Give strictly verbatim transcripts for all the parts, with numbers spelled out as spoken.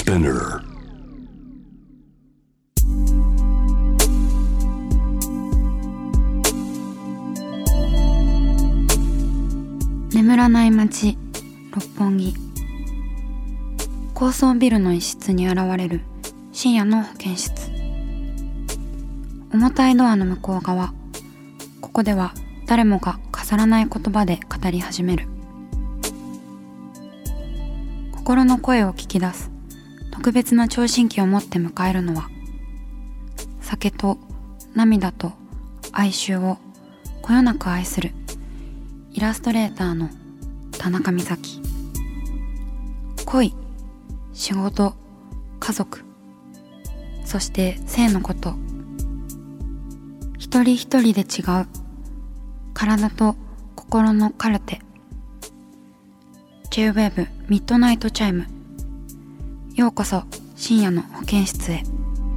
Spinner。 眠らない街六本木。高層ビルの一室に現れる深夜の保健室。重たいドアの向こう側、ここでは誰もが飾らない言葉で語り始める。心の声を聞き出す特別な聴診器を持って迎えるのは、酒と涙と哀愁をこよなく愛するイラストレーターの田中美咲。恋、仕事、家族、そして性のこと、一人一人で違う体と心のカルテ。 J-ウェーブ ミッドナイトチャイム。ようこそ深夜の保健室へ。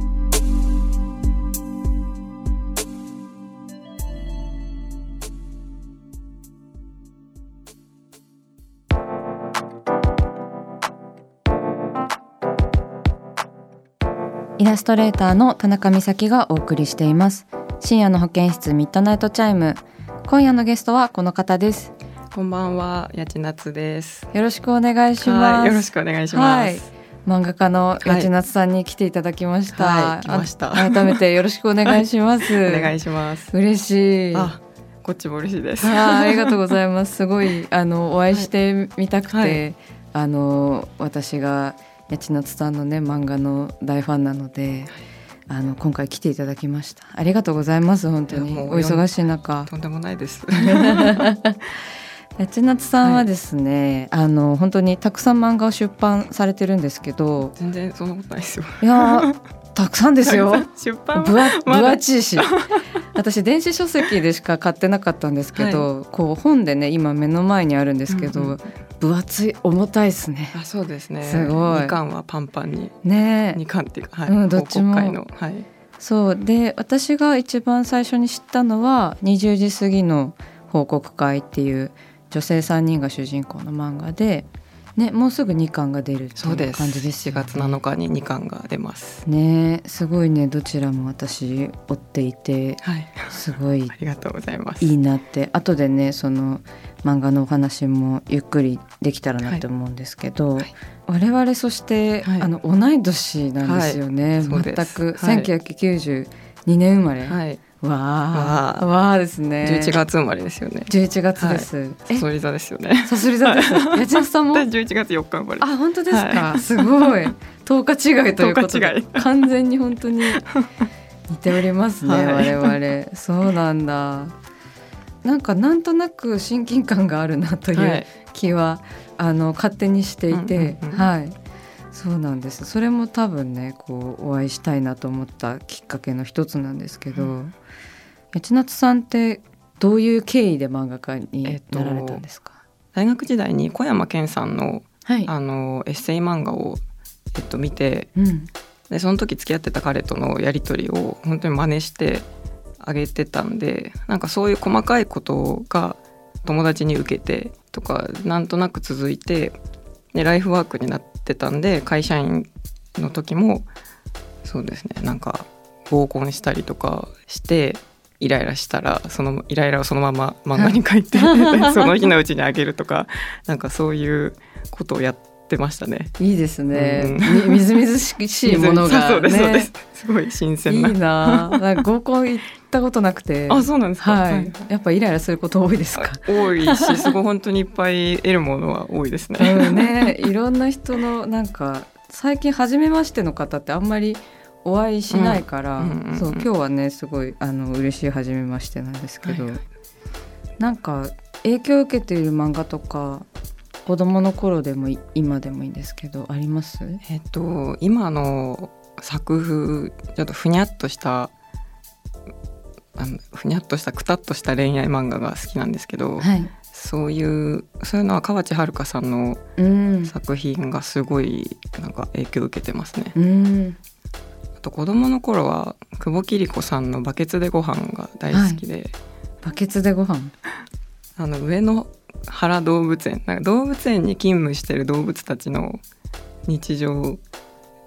イラストレーターの田中美咲がお送りしています深夜の保健室ミッドナイトチャイム。今夜のゲストはこの方です。 こんばんは、やちなつです。 よろしくお願いします。 よろしくお願いします、はい、 漫画家のやちなつさんに来ていただきました、 はい、来ました。 改めてよろしくお願いします、 はい、お願いします。 嬉しい。 あ、こっちも嬉しいです。 あ、ありがとうございます。すごいあのお会いしてみたくて、はい、あの私がやちなつさんのね漫画の大ファンなので、あの今回来ていただきました。ありがとうございます。本当にお忙しい中。 とんでもないです。 やちなつさんはですね、はい、あの本当にたくさん漫画を出版されてるんですけど。 全然そんなことないですよ。 いやたくさんですよ。 出版分厚いし私電子書籍でしか買ってなかったんですけど、はい、こう本でね今目の前にあるんですけど、うんうん、分厚い、重たいですね。 あ、そうですね。 すごい。 にかんはパンパンに、 ね、 にかんっていうか、はい、 うん、どっちも、 の、はい、 そうで、私が一番最初に知ったのはにじゅうじ過ぎの報告会っていう女性さんにんが主人公の漫画で、ね、もうすぐにかんが出るっていう感じですよね。 しがつなのかににかんが出ますね。すごいね、どちらも私追っていて、 はい、 すごいありがとうございます。 いいなって、後でねその漫画のお話もゆっくりできたらなって思うんですけど、はいはい、我々そして、はい、あの同い年なんですよね、はい、全く、はい、せんきゅうひゃくきゅうじゅうにねん生まれ、はい、わーわーですね。 じゅういちがつ生まれですよね。 じゅういちがつです、はい、 さそり座ですよね。 さそり座です。やちなつさんもじゅういちがつよっか生まれ。 あ、本当ですか、はい、すごいとおか違いということで完全に本当に似ておりますね、はい、我々。そうなんだ。なんかなんとなく親近感があるなという気は、はい、あの勝手にしていて、うんうんうん、はい、そうなんです。それも多分ねこうお会いしたいなと思ったきっかけの一つなんですけど、うん、やちなつさんってどういう経緯で漫画家になられたんですか？ えっと、大学時代に小山健さん の,、はい、あのエッセイ漫画を、えっと、見て、うん、でその時付き合ってた彼とのやり取りを本当に真似してあげてたんで、なんかそういう細かいことが友達に受けてとかなんとなく続いて、でライフワークになってたんで、会社員の時もそうですね、なんか合コンしたりとかしてイライラしたらそのイライラをそのまま漫画に書いてその日のうちにあげるとか、なんかそういうことをやってましたね。 いいですね、うん、みずみずしいものが、ね、 そうですそうです、すごい新鮮な。 いいな。なんか合コン行ったことなくて。 あ、そうなんですか、 はいはい、やっぱイライラすること多いですか？ 多いし、すごい本当にいっぱい得るものは多いですね。 うんね、いろんな人のなんか最近初めましての方ってあんまりお会いしないから、うんうんうんうん、そう今日はねすごいあの嬉しい初めましてなんですけど、はいはい、なんか影響を受けている漫画とか子供の頃でも今でもいいんですけどあります？ えっと今の作風ちょっとふにゃっとしたあのふにゃっとしたくたっとした恋愛漫画が好きなんですけど、はい、そういうそういうのは河内遥さんの作品がすごいなんか影響を受けてますね。うん、あと子供の頃は久保桐子さんのバケツでご飯が大好きで、はい、 バケツでご飯あの上野原動物園、なんか動物園に勤務してる動物たちの日常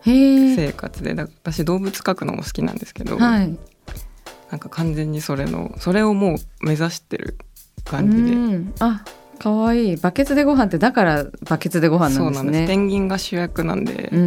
生活で、だ私動物描くのも好きなんですけど、はい、なんか完全にそれのそれをもう目指してる感じで、うん、 あかわいい。バケツでご飯ってだからバケツでご飯なんですね。 そうなんです。ペンギンが主役なんで、うんうん、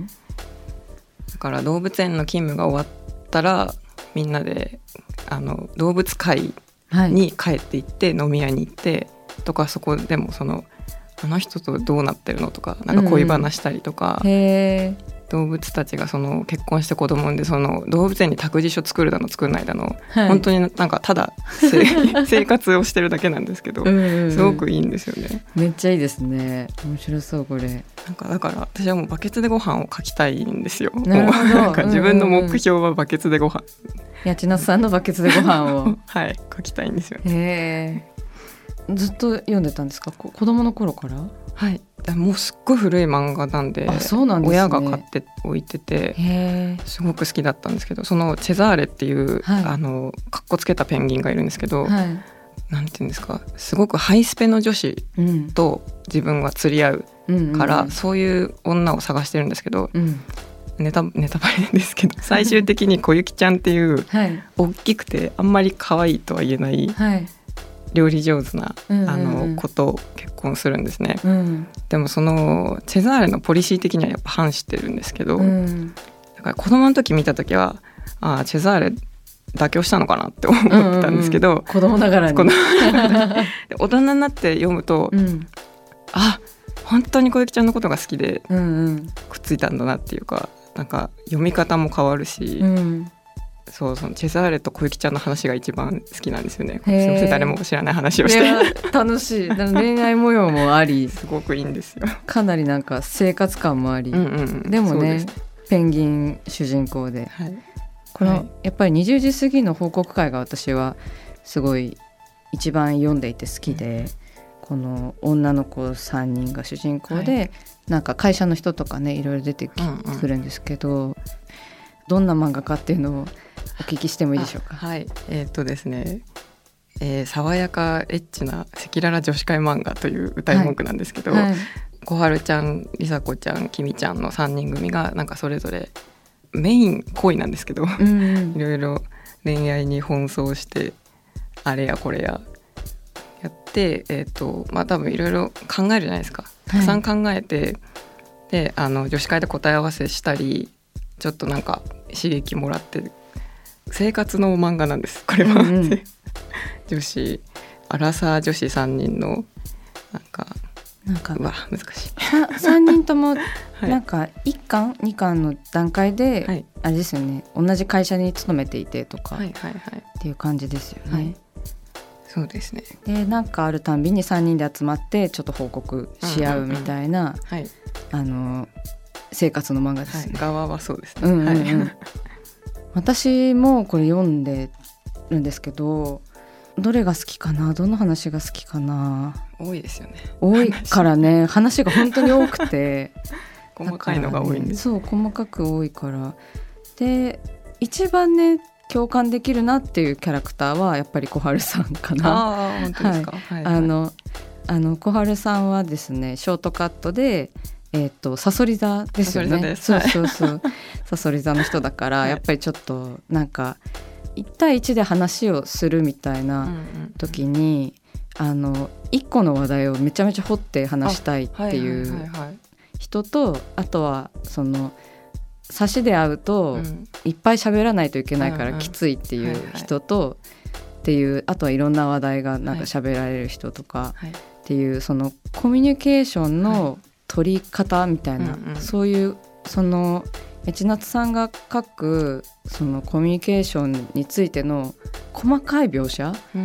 だから動物園の勤務が終わったらみんなであの動物会に帰って行って飲み屋に行ってとか、そこでもそのあの人とどうなってるのとか、なんか恋話したりとか、うん、へ動物たちがその結婚して子供産んでその動物園に託児所作るだの作んないだの、はい、本当になんかただ生活をしてるだけなんですけどうんうん、すごくいいんですよね。 めっちゃいいですね。面白そうこれ。 なんかだから私はもうバケツでご飯を描きたいんですよ。なるほど。なんか自分の目標はバケツでご飯、 八千夏さんのバケツでご飯をはい描きたいんですよ、 ね。へー。ずっと読んでたんですか、子供の頃から。 はい、もうすっごい古い漫画なんで、あ、そうなんですね、親が買って置いててへすごく好きだったんですけど、そのチェザーレっていう、はい、あのかっこつけたペンギンがいるんですけど、はい、なんていうんですか、すごくハイスペの女子と自分は釣り合うから、うん、そういう女を探してるんですけど、うん、ネタ、ネタバレですけど最終的に小雪ちゃんっていう、はい、大きくてあんまり可愛いとは言えない、はい料理上手な、うんうんうん、あの子と結婚するんですね、うん、でもそのチェザーレのポリシー的にはやっぱ反してるんですけど、うん、だから子供の時見た時はあチェザーレ妥協したのかなって思ってたんですけど、うんうんうん、 子供ながらに大人になって読むと、うん、あ本当に小雪ちゃんのことが好きでくっついたんだなっていうか、なんか読み方も変わるし、うんそうそのチェザーレと小雪ちゃんの話が一番好きなんですよね。すいません、誰も知らない話をして楽しい。恋愛模様もありすごくいいんですよ。 かなりなんか生活感もあり、うんうんうん、でも ね, でねペンギン主人公で、はい、この、はい、やっぱりにじゅうじ過ぎの報告会が私はすごい一番読んでいて好きで、うん、この女の子さんにんが主人公で、はい、なんか会社の人とかねいろいろ出てくるんですけど、うんうん、どんな漫画かっていうのをお聞きしてもいいでしょうか。 はい、えー、っとですね、えー、爽やかエッチな赤裸々女子会漫画という歌い文句なんですけど、はいはい、小春ちゃん、りさこちゃん、きみちゃんのさんにん組がなんかそれぞれメイン恋なんですけど、うんうん、いろいろ恋愛に奔走してあれやこれややって、えー、っとまあ多分いろいろ考えるじゃないですか。たくさん考えて、はい、であの女子会で答え合わせしたりちょっとなんか刺激もらって生活の漫画なんですこれは、うんうん、女子アラサー女子さんにんのなんかなんかうわ難しいさんにんともなんかいっかんにかんの段階で、はい、あれですよね、同じ会社に勤めていてとか、はいはいはい、っていう感じですよね、はい、 そうですね。 でなんかあるたんびにさんにんで集まってちょっと報告し合うみたいな、うんうんうんはい、あの生活の漫画ですね、 はい、側はそうですね、 うんうんうんはい、私もこれ読んでるんですけど、どれが好きかな、どの話が好きかな。 多いですよね。 多いからね話が本当に多くて細かいのが多いんです、 ね、そう細かく多いからで一番ね共感できるなっていうキャラクターはやっぱり小春さんかな。 あ本当ですか、はいはいはい、 あのあの小春さんはですねショートカットでえー、とサソリ座ですよね。そうそうそうサソリ座の人だから、はい、やっぱりちょっとなんかいち対いちで話をするみたいな時に、うんうんうん、あのいっこの話題をめちゃめちゃ掘って話したいっていう人と、あとはその差しで会うといっぱい喋らないといけないからきついっていう人とっていう、あとはいろんな話題がなんか喋られる人とかっていう、そのコミュニケーションの取り方みたいな、うんうん、そういうその千夏さんが書くそのコミュニケーションについての細かい描写、うん、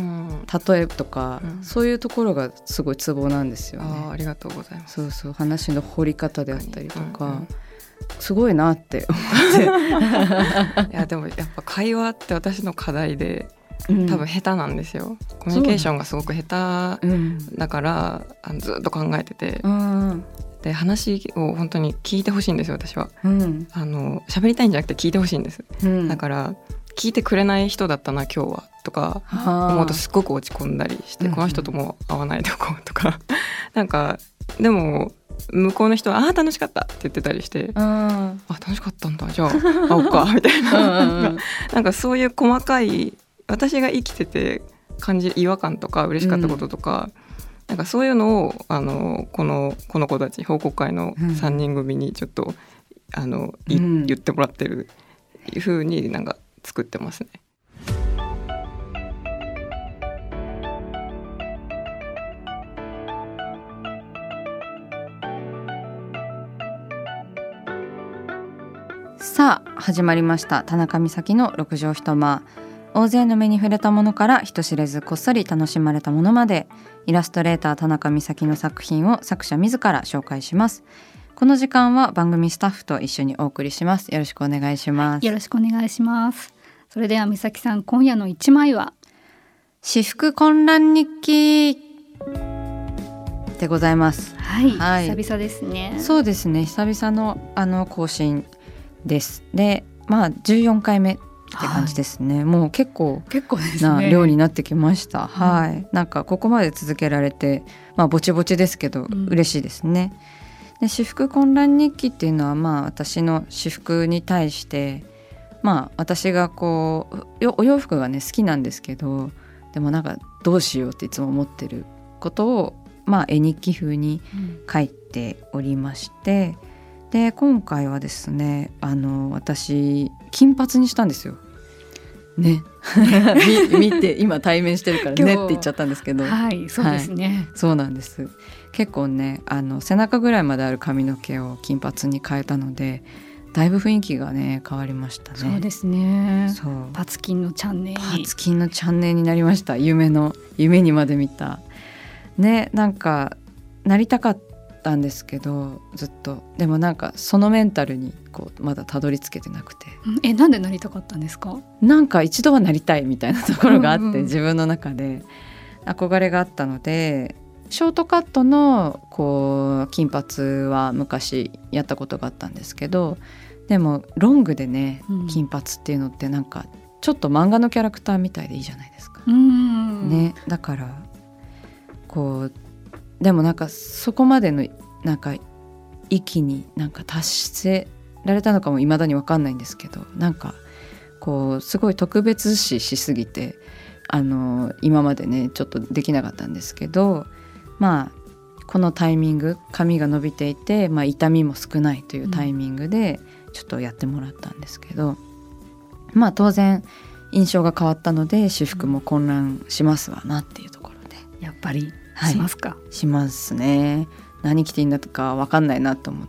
例えとか、うん、そういうところがすごいツボなんですよね。 あ、ありがとうございます。 そうそう、話の掘り方であったりとか、うんうん、すごいなって思っていやでもやっぱ会話って私の課題で多分下手なんですよ、うん、コミュニケーションがすごく下手だから、うん、あのずっと考えてて、うんで話を本当に聞いてほしいんですよ私は、うん、あの喋りたいんじゃなくて聞いてほしいんです、うん、だから聞いてくれない人だったな今日はとか思うとすごく落ち込んだりして、この人とも会わないでおこうとかなんかでも向こうの人はあ楽しかったって言ってたりして、 ああ楽しかったんだじゃあ会おうかみたいなうんうん、なんかそういう細かい私が生きてて感じる違和感とか嬉しかったこととか、うん、なんかそういうのをあのこのこの子たち報告会のさんにん組にちょっと、うん、あのいうん、言ってもらってるいう風になんか作ってますね。 さあ始まりました田中美咲の六畳一間。大勢の目に触れたものから人知れずこっそり楽しまれたものまで、イラストレーター田中美咲の作品を作者自ら紹介します。この時間は番組スタッフと一緒にお送りします。よろしくお願いします。 よろしくお願いします。それでは美咲さん、今夜の一枚は私服混乱日記でございます。 はい、はい、久々ですね。 そうですね、久々のあの更新です。で、まあじゅうよんかいめって感じですね、はい、もう結構な量になってきました、ね、はい、なんかここまで続けられて、まあぼちぼちですけど、うん、嬉しいですね。で、私服混乱日記っていうのは、まあ私の私服に対して、まあ私がこうお洋服がね好きなんですけど、でもなんかどうしようっていつも思ってることを、まあ絵日記風に書いておりまして、うん、で今回はですね、あの私金髪にしたんですよね見, 見て今対面してるからねって言っちゃったんですけど、 はいそうですね、はい、 そうなんです。結構ね、あの背中ぐらいまである髪の毛を金髪に変えたので、だいぶ雰囲気がね変わりましたね。 そうですね。 そう、 パツキンのチャンネルパツキンのチャンネルになりました。夢の夢にまで見たね。なんかなりたかったんですけど、ずっと。でもなんかそのメンタルにこうまだたどり着けてなくて、 えなんでなりたかったんですか？ なんか一度はなりたいみたいなところがあって、うんうん、自分の中で憧れがあったので、ショートカットのこう金髪は昔やったことがあったんですけど、でもロングでね、うん、金髪っていうのってなんかちょっと漫画のキャラクターみたいでいいじゃないですか、 うんね、だからこうでもなんかそこまでのなんか域になんか達せられたのかも未だに分かんないんですけど、なんかこうすごい特別視しすぎて、あの今までねちょっとできなかったんですけど、まあこのタイミング、髪が伸びていて、まあ、痛みも少ないというタイミングでちょっとやってもらったんですけど、うん、まあ当然印象が変わったので私服も混乱しますわなっていうところで、 やっぱりしますか？ はい、しますね。何着ていいんだとか分かんないなと思って、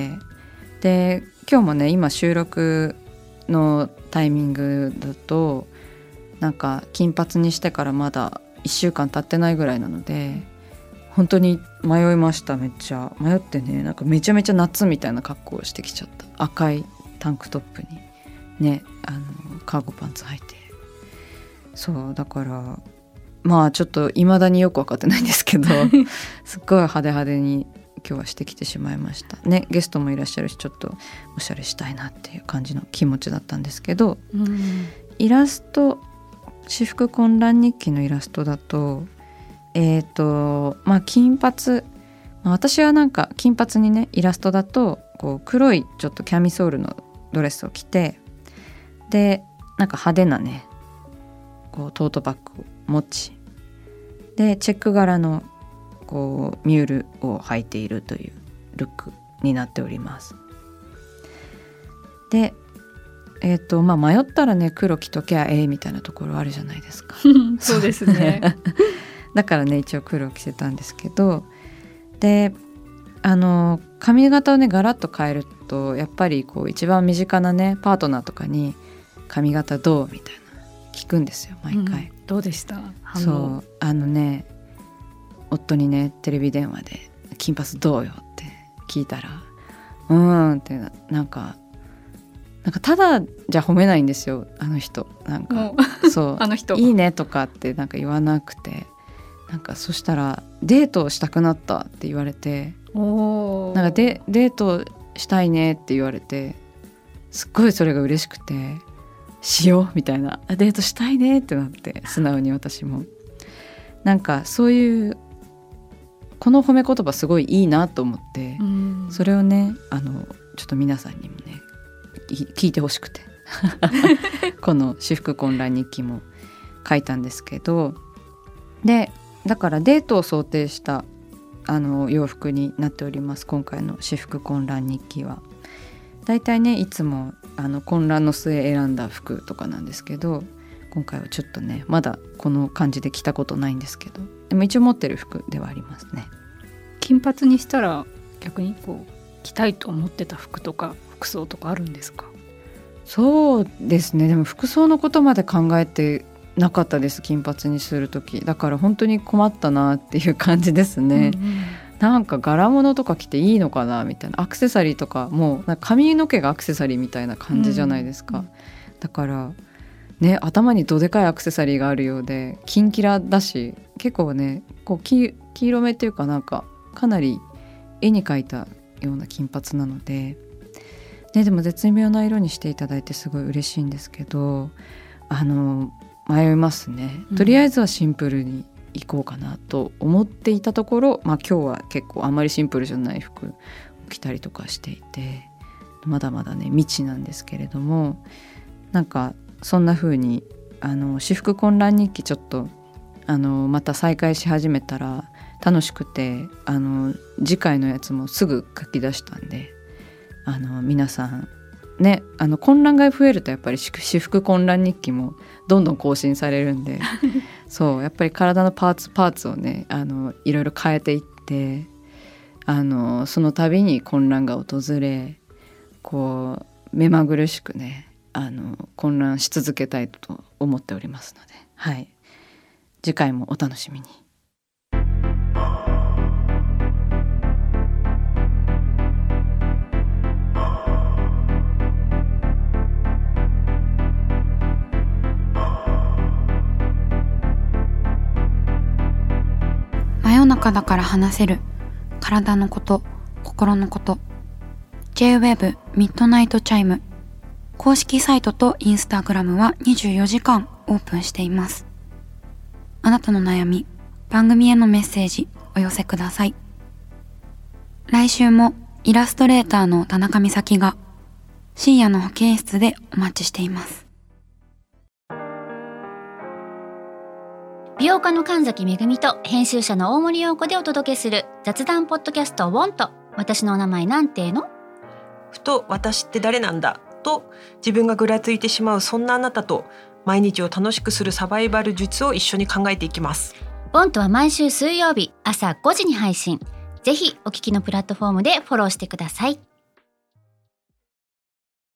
で今日もね今収録のタイミングだとなんか金髪にしてからまだいっしゅうかん経ってないぐらいなので、本当に迷いました。めっちゃ迷ってね、なんかめちゃめちゃ夏みたいな格好をしてきちゃった。赤いタンクトップにね、あのカーゴパンツ履いて、そうだからまあちょっと未だによく分かってないんですけどすっごい派手派手に今日はしてきてしまいましたね。ゲストもいらっしゃるし、ちょっとおしゃれしたいなっていう感じの気持ちだったんですけど、うん、イラスト、私服混乱日記のイラストだとえーとまあ、金髪、まあ、私はなんか金髪にねイラストだとこう黒いちょっとキャミソールのドレスを着て、でなんか派手なねこうトートバッグを持ち、でチェック柄のこうミュールを履いているというルックになっております。でえーとまあ、迷ったらね黒着ときゃええみたいなところあるじゃないですかそうですねだからね一応黒を着せたんですけど、であの髪型をねガラッと変えるとやっぱりこう一番身近なねパートナーとかに髪型どうみたいな聞くんですよ毎回、 うん、どうでした？ そうあのね夫にねテレビ電話で金髪どうよって聞いたらうーんってなんかなんかただじゃ褒めないんですよあの人。なんかそうあの人いいねとかってなんか言わなくて、なんかそしたらデートしたくなったって言われて、 おなんかでデートしたいねって言われて、すっごいそれが嬉しくてしようみたいな、デートしたいねってなって素直に私もなんかそういうこの褒め言葉すごいいいなと思って、うん、それをねあのちょっと皆さんにもね聞いてほしくてこの至福混乱日記も書いたんですけど、でだからデートを想定したあの洋服になっております。今回の至福混乱日記はだいたいねいつもあの混乱の末選んだ服とかなんですけど、今回はちょっとねまだこの感じで着たことないんですけど、でも一応持ってる服ではありますね。 金髪にしたら逆にこう着たいと思ってた服とか服装とかあるんですか？ そうですね、でも服装のことまで考えてなかったです、金髪にするとき。だから本当に困ったなっていう感じですね、うんうん、なんか柄物とか着ていいのかなみたいな、アクセサリーとかもうなんか髪の毛がアクセサリーみたいな感じじゃないですか、うんうん、だからね頭にどでかいアクセサリーがあるようでキンキラだし、結構ねこう 黄, 黄色めっていうかなんかかなり絵に描いたような金髪なので、ね、でも絶妙な色にしていただいてすごい嬉しいんですけど、あの迷いますね。とりあえずはシンプルにいこうかなと思っていたところ、まあ、今日は結構あまりシンプルじゃない服を着たりとかしていて、まだまだね未知なんですけれども、なんかそんな風にあの至福混乱日記ちょっとあのまた再開し始めたら楽しくて、あの次回のやつもすぐ書き出したんで、あの皆さんね、あの混乱が増えるとやっぱり至福混乱日記もどんどん更新されるんでそうやっぱり体のパーツパーツをねあのいろいろ変えていって、あのその度に混乱が訪れ、こう目まぐるしくねあの混乱し続けたいと思っておりますので、はい、次回もお楽しみに。 真夜中だから話せる体のこと、心のこと。 ジェイウェーブ ミッドナイトチャイム公式サイトとインスタグラムはにじゅうよじかんオープンしています。あなたの悩み、番組へのメッセージお寄せください。来週もイラストレーターの田中美咲が深夜の保健室でお待ちしています。 美容家の神崎めぐみと編集者の大森洋子でお届けする雑談ポッドキャストウォント。私のお名前なんての？ ふと私って誰なんだと自分がぐらついてしまう、そんなあなたと毎日を楽しくするサバイバル術を一緒に考えていきます。 ウォントは毎週水曜日朝ごじに配信。ぜひお聞きのプラットフォームでフォローしてください。